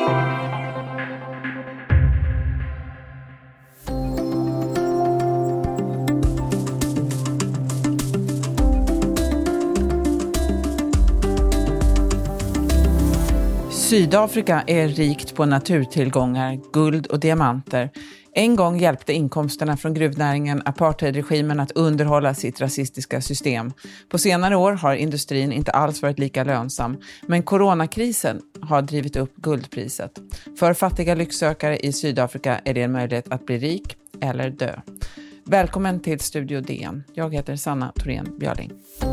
Sydafrika är rikt på naturtillgångar, guld och diamanter. En gång hjälpte inkomsterna från gruvnäringen apartheidregimen att underhålla sitt rasistiska system. På senare år har industrin inte alls varit lika lönsam, men coronakrisen har drivit upp guldpriset. För fattiga lycksökare i Sydafrika är det en möjlighet att bli rik eller dö. Välkommen till Studio DN. Jag heter Sanna Thorén Björling.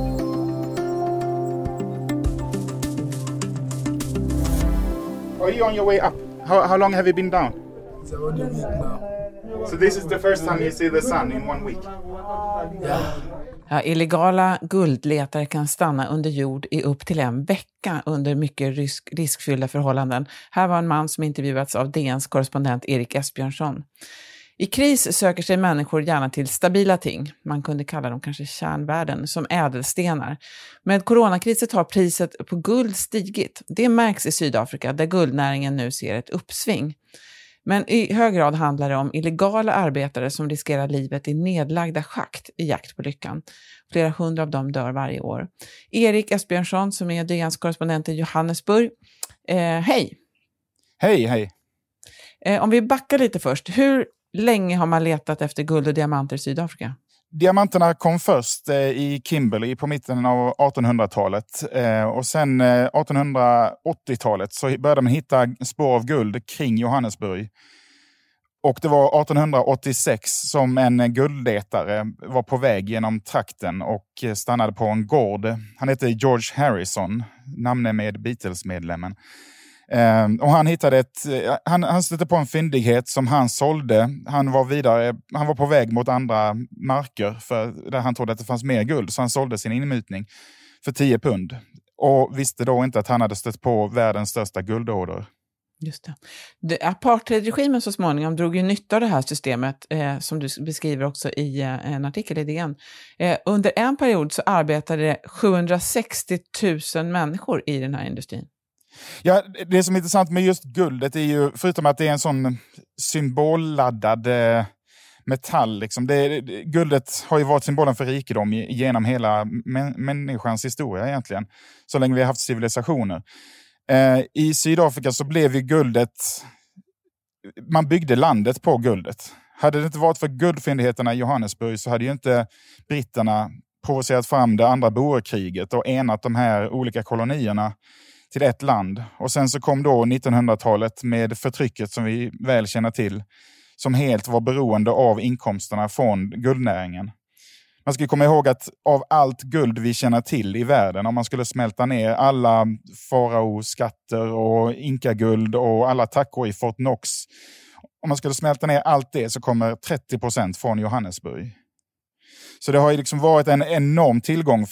Are you on your way up? How long have you been down? It's about a week now. So this is the first time you see the sun in 1 week? Yeah. Ja, illegala guldletare kan stanna under jord i upp till en vecka under mycket riskfyllda förhållanden. Här var en man som intervjuats av DNs korrespondent Erik Esbjörnsson. I kris söker sig människor gärna till stabila ting. Man kunde kalla dem kanske kärnvärden, som ädelstenar. Med coronakriset har priset på guld stigit. Det märks i Sydafrika där guldnäringen nu ser ett uppsving. Men i hög grad handlar det om illegala arbetare som riskerar livet i nedlagda schakt i jakt på lyckan. Flera hundra av dem dör varje år. Erik Esbjörnsson som är DNs korrespondent i Johannesburg. Hej! Hej. Om vi backar lite först. Hur länge har man letat efter guld och diamanter i Sydafrika? Diamanterna kom först i Kimberley på mitten av 1800-talet. Och sen 1880-talet så började man hitta spår av guld kring Johannesburg. Och det var 1886 som en guldletare var på väg genom trakten och stannade på en gård. Han hette George Harrison, namnet med Beatles-medlemmen. Och han hittade han stötte på en fyndighet som han sålde. Han var på väg mot andra marker där han trodde att det fanns mer guld, så han sålde sin inmutning för 10 pund och visste då inte att han hade stött på världens största guldorder. Just det. Apartheidregimen så småningom drog ju nytta av det här systemet som du beskriver också i en artikel i DN. Under en period så arbetade 760 000 människor i den här industrin. Ja, det som är intressant med just guldet är ju, förutom att det är en sån symbolladdad metall, liksom, guldet har ju varit symbolen för rikedom genom hela människans historia egentligen, så länge vi har haft civilisationer. I Sydafrika så blev ju guldet, man byggde landet på guldet. Hade det inte varit för guldfyndigheterna i Johannesburg så hade ju inte britterna provocerat fram det andra boerkriget och enat de här olika kolonierna till ett land. Och sen så kom då 1900-talet med förtrycket som vi väl känner till, som helt var beroende av inkomsterna från guldnäringen. Man ska komma ihåg att av allt guld vi känner till i världen, om man skulle smälta ner alla faraoskatter och inkaguld och alla tackor i Fort Knox, om man skulle smälta ner allt det så kommer 30% från Johannesburg. Så det har ju liksom varit en enorm tillgång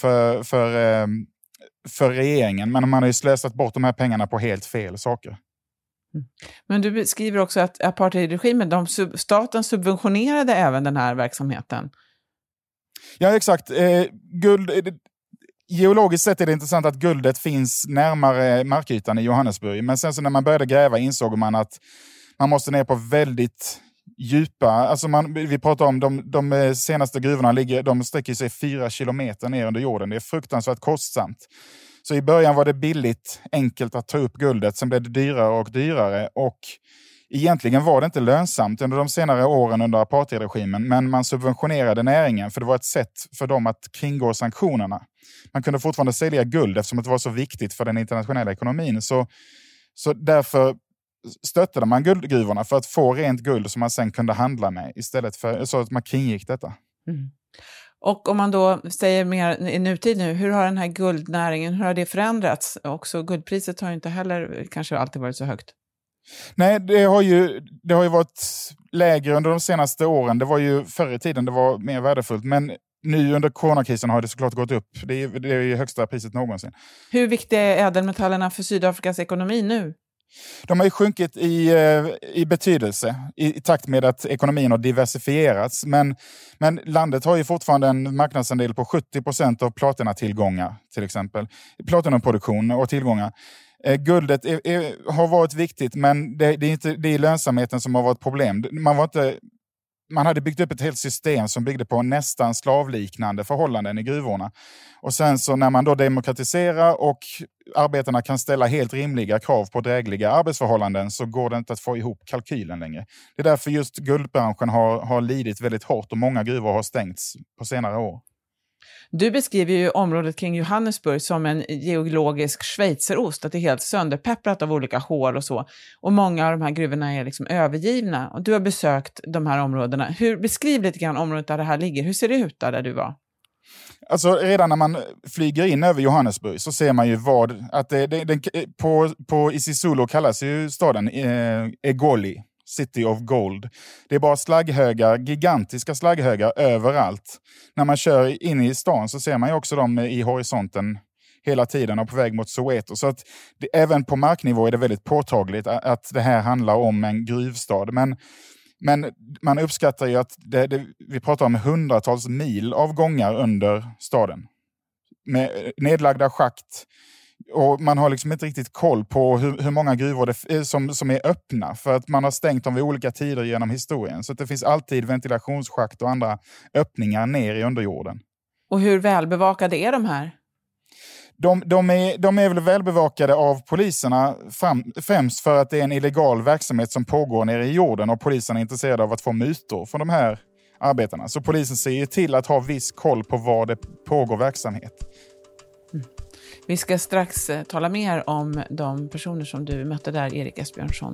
för regeringen, men man har ju slösat bort de här pengarna på helt fel saker. Men du beskriver också att apartheidregimen, staten subventionerade även den här verksamheten. Ja, exakt. Geologiskt sett är det intressant att guldet finns närmare markytan i Johannesburg, men sen så när man började gräva insåg man att man måste ner på väldigt djupa, alltså vi pratar om de senaste gruvorna de sträcker sig 4 kilometer ner under jorden. Det är fruktansvärt kostsamt. Så i början var det billigt, enkelt att ta upp guldet, sen blev det dyrare och dyrare och egentligen var det inte lönsamt under de senare åren under apartheidregimen, men man subventionerade näringen för det var ett sätt för dem att kringgå sanktionerna. Man kunde fortfarande sälja guld eftersom det var så viktigt för den internationella ekonomin, så därför stöttade man guldgruvorna för att få rent guld som man sen kunde handla med istället för så att man kringgick detta. Mm. Och om man då säger mer i nutid nu, hur har den här guldnäringen, hur har det förändrats? Också guldpriset har ju inte heller kanske alltid varit så högt. Nej, det har ju varit lägre under de senaste åren. Det var ju förr i tiden det var mer värdefullt, men nu under coronakrisen har det såklart gått upp. Det är ju högsta priset någonsin. Hur viktiga är ädelmetallerna för Sydafrikas ekonomi nu? De har ju sjunkit i betydelse i takt med att ekonomin har diversifierats. Men landet har ju fortfarande en marknadsandel på 70% av platinatillgångar, till exempel. Platinaproduktion och tillgångar. Guldet har varit viktigt, men det är lönsamheten som har varit problem. Man hade byggt upp ett helt system som byggde på nästan slavliknande förhållanden i gruvorna. Och sen så när man då demokratiserar och arbetarna kan ställa helt rimliga krav på drägliga arbetsförhållanden, så går det inte att få ihop kalkylen längre. Det är därför just guldbranschen har lidit väldigt hårt och många gruvor har stängts på senare år. Du beskriver ju området kring Johannesburg som en geologisk schweizerost, att det är helt sönderpepprat av olika hål och så. Och många av de här gruvorna är liksom övergivna. Och du har besökt de här områdena. Beskriv lite grann området där det här ligger. Hur ser det ut där du var? Alltså redan när man flyger in över Johannesburg så ser man ju på isiSulu kallas ju staden Egoli. City of Gold. Det är bara slagghögar, gigantiska slagghögar överallt. När man kör in i stan så ser man ju också dem i horisonten hela tiden och på väg mot Soweto. Så att även på marknivå är det väldigt påtagligt att det här handlar om en gruvstad. Men man uppskattar ju att vi pratar om hundratals mil av gångar under staden. Med nedlagda schakt. Och man har liksom inte riktigt koll på hur många gruvor det som är öppna. För att man har stängt dem vid olika tider genom historien. Så att det finns alltid ventilationsschakt och andra öppningar ner i underjorden. Och hur välbevakade är de här? De är väl välbevakade av poliserna främst för att det är en illegal verksamhet som pågår nere i jorden. Och polisen är intresserade av att få mutor från de här arbetarna. Så polisen ser ju till att ha viss koll på var det pågår verksamhet. Mm. Vi ska strax tala mer om de personer som du mötte där, Erik Esbjörnsson.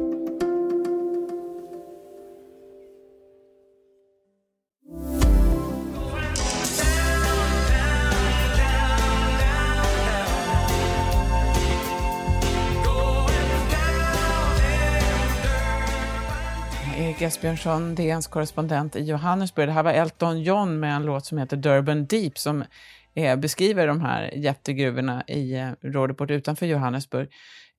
Erik Esbjörnsson, DNs korrespondent i Johannesburg. Det här var Elton John med en låt som heter Durban Deep som beskriver de här jättegruvorna i Roodepoort utanför Johannesburg.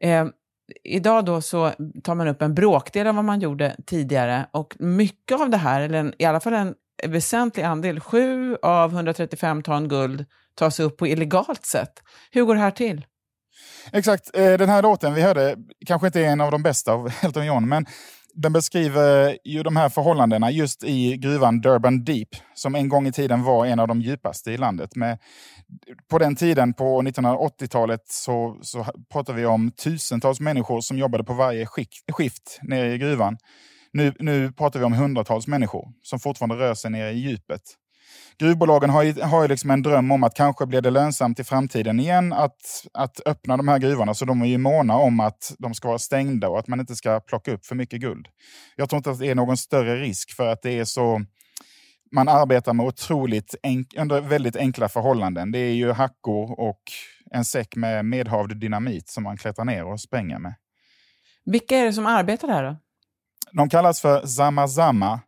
Idag då så tar man upp en bråkdel av vad man gjorde tidigare, och mycket av det här, eller i alla fall en väsentlig andel, 7 av 135 ton guld tas upp på illegalt sätt. Hur går det här till? Exakt, den här låten vi hörde kanske inte är en av de bästa av Elton John, men den beskriver ju de här förhållandena just i gruvan Durban Deep, som en gång i tiden var en av de djupaste i landet. På den tiden, på 1980-talet, så pratar vi om tusentals människor som jobbade på varje skift nere i gruvan. Nu pratar vi om hundratals människor som fortfarande rör sig nere i djupet. Gruvbolagen har ju liksom en dröm om att kanske blir det lönsamt i framtiden igen att öppna de här gruvorna, så de är ju måna om att de ska vara stängda och att man inte ska plocka upp för mycket guld. Jag tror inte att det är någon större risk, för att det är så, man arbetar med under väldigt enkla förhållanden. Det är ju hackor och en säck med medhavd dynamit som man klättrar ner och spränger med. Vilka är det som arbetar här då? De kallas för Zama.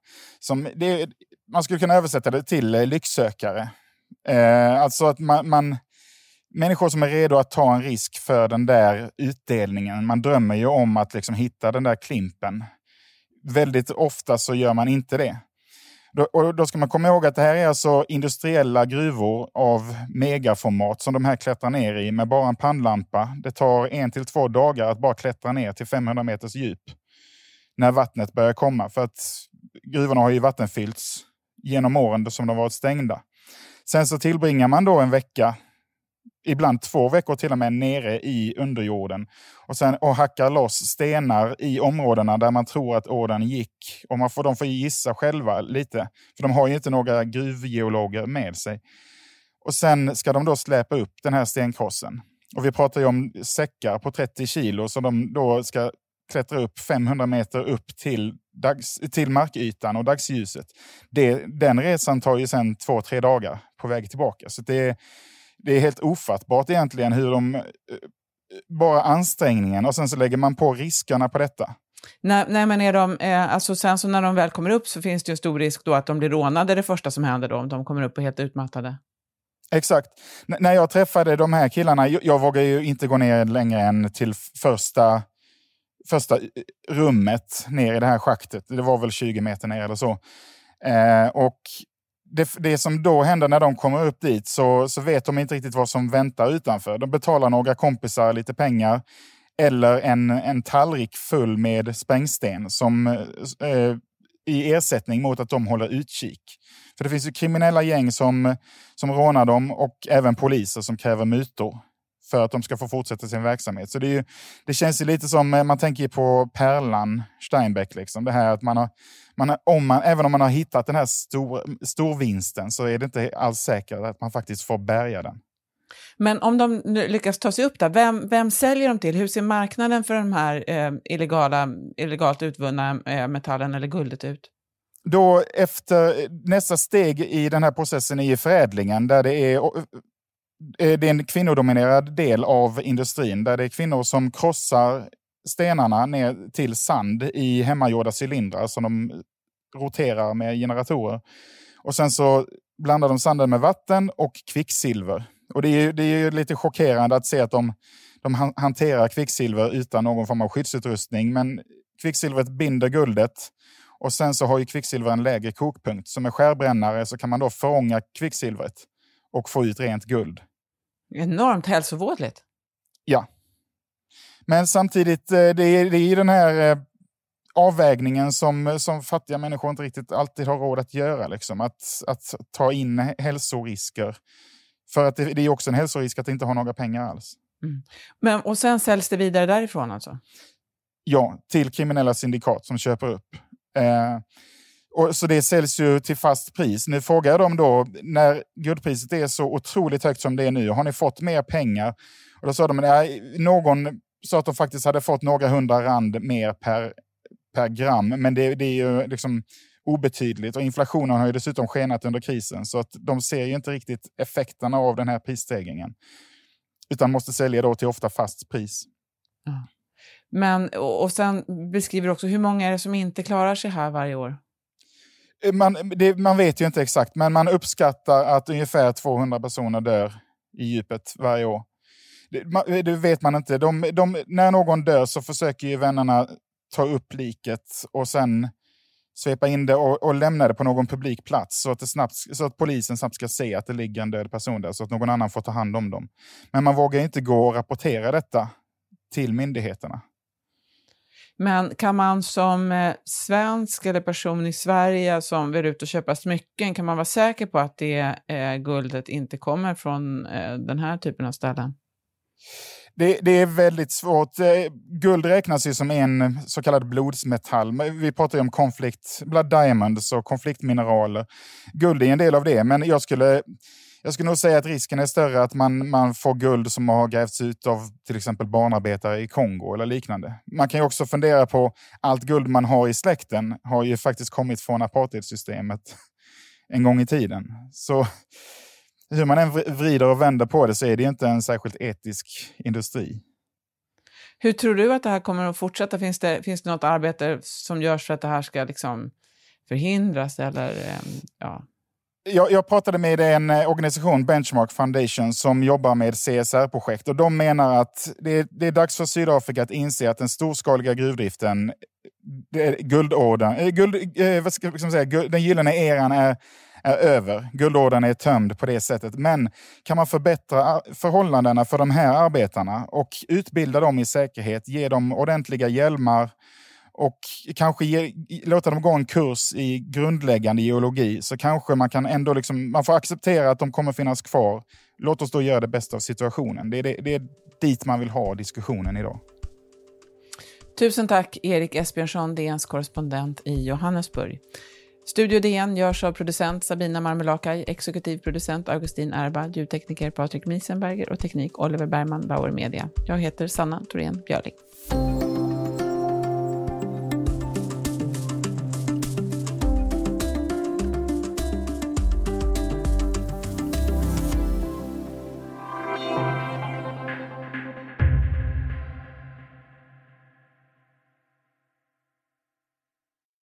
Man skulle kunna översätta det till lycksökare. Alltså att människor som är redo att ta en risk för den där utdelningen. Man drömmer ju om att liksom hitta den där klimpen. Väldigt ofta så gör man inte det. Då ska man komma ihåg att det här är alltså industriella gruvor av megaformat som de här klättrar ner i med bara en pannlampa. Det tar 1 till 2 dagar att bara klättra ner till 500 meters djup när vattnet börjar komma. För att gruvorna har ju vattenfyllts genom åren som de varit stängda. Sen så tillbringar man då en vecka, ibland 2 veckor till och med, nere i underjorden. Och hackar loss stenar i områdena där man tror att ådern gick. Och de får gissa själva lite. För de har ju inte några gruvgeologer med sig. Och sen ska de då släpa upp den här stenkrossen. Och vi pratar ju om säckar på 30 kilo, så de då ska klättra upp 500 meter upp till markytan och dagsljuset. Den resan tar ju sen 2-3 dagar på väg tillbaka. Så det är helt ofattbart egentligen hur bara ansträngningen, och sen så lägger man på riskerna på detta. Nej, men är de, alltså sen så när de väl kommer upp så finns det ju stor risk då att de blir rånade, det första som händer då, om de kommer upp och helt utmattade. Exakt. När jag träffade de här killarna, jag vågar ju inte gå ner längre än till första rummet ner i det här schaktet. Det var väl 20 meter ner eller så. Och det som då händer när de kommer upp dit så vet de inte riktigt vad som väntar utanför. De betalar några kompisar lite pengar eller en tallrik full med sprängsten som i ersättning mot att de håller utkik. För det finns ju kriminella gäng som rånar dem och även poliser som kräver mutor för att de ska få fortsätta sin verksamhet. Så det känns ju lite som, man tänker på Pärlan Steinbeck liksom. Det här att även om man har hittat den här storvinsten så är det inte alls säkert att man faktiskt får bärga den. Men om de lyckas ta sig upp där, vem säljer de till? Hur ser marknaden för de här illegalt utvunna metallen eller guldet ut? Då efter nästa steg i den här processen är förädlingen där det är en kvinnodominerad del av industrin där det är kvinnor som krossar stenarna ner till sand i hemmagjorda cylindrar som de roterar med generatorer. Och sen så blandar de sanden med vatten och kvicksilver. Och det är ju lite chockerande att se att de hanterar kvicksilver utan någon form av skyddsutrustning. Men kvicksilvret binder guldet och sen så har ju kvicksilver en lägre kokpunkt. Så med skärbrännare så kan man då förånga kvicksilvret och få ut rent guld. Enormt hälsovådligt. Ja. Men samtidigt, det är den här avvägningen som fattiga människor inte riktigt alltid har råd att göra. Liksom. Att ta in hälsorisker. För att det är också en hälsorisk att inte ha några pengar alls. Mm. Och sen säljs det vidare därifrån alltså? Ja, till kriminella syndikat som köper upp. Och så det säljs ju till fast pris. Nu frågar de då, när guldpriset är så otroligt högt som det är nu, har ni fått mer pengar? Och då sa de, någon sa att de faktiskt hade fått några 100 rand mer per gram. Men det är ju liksom obetydligt. Och inflationen har ju dessutom skenat under krisen. Så att de ser ju inte riktigt effekterna av den här prisstegringen. Utan måste sälja då till ofta fast pris. Ja. Men, och sen beskriver också, hur många är det som inte klarar sig här varje år? Man vet ju inte exakt, men man uppskattar att ungefär 200 personer dör i djupet varje år. Det vet man inte. När någon dör så försöker ju vännerna ta upp liket och sen svepa in det och lämna det på någon publik plats så att polisen snabbt ska se att det ligger en död person där så att någon annan får ta hand om dem. Men man vågar inte gå och rapportera detta till myndigheterna. Men kan man som svensk eller person i Sverige som vill ut och köpa smycken, kan man vara säker på att det guldet inte kommer från den här typen av ställen? Det är väldigt svårt. Guld räknas ju som en så kallad blodsmetall. Vi pratar ju om blood diamonds och konfliktmineraler. Guld är en del av det, men jag skulle nog säga att risken är större att man får guld som har grävts ut av till exempel barnarbetare i Kongo eller liknande. Man kan ju också fundera på allt guld man har i släkten har ju faktiskt kommit från apartheidsystemet en gång i tiden. Så hur man än vrider och vänder på det så är det ju inte en särskilt etisk industri. Hur tror du att det här kommer att fortsätta? Finns det något arbete som görs för att det här ska liksom förhindras? Eller, ja? Jag pratade med en organisation, Benchmark Foundation, som jobbar med CSR-projekt. Och de menar att det är dags för Sydafrika att inse att den storskaliga gruvdriften, den gyllene eran är över. Guldådern är tömd på det sättet. Men kan man förbättra förhållandena för de här arbetarna och utbilda dem i säkerhet, ge dem ordentliga hjälmar och kanske låta dem gå en kurs i grundläggande geologi, så kanske man kan ändå man får acceptera att de kommer finnas kvar. Låt oss då göra det bästa av situationen. Det är dit man vill ha diskussionen idag. Tusen tack Erik Esbjörnsson, DNs korrespondent i Johannesburg. Studio DN görs av producent Sabina Marmelakai, exekutiv producent Augustin Erba, ljudtekniker Patrik Miesenberger och teknik Oliver Bergman, Bauer Media. Jag heter Sanna Thorén Björling.